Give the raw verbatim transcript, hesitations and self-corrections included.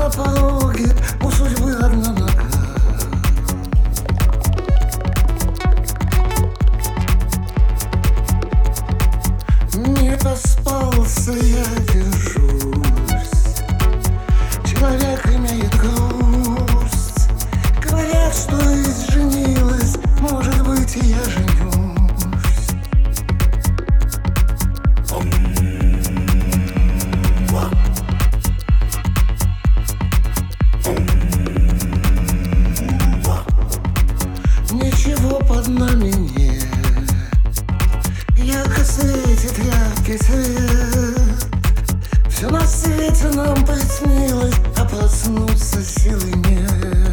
на пороге, у судьбы одна нога. Не поспался, я держусь. Человек имеет грусть. Говорят, что изженилась, может быть, и я женюсь. Ничего под нами нет. Ярко светит яркий свет. Все на свете нам приснилось, а проснуться силы нет.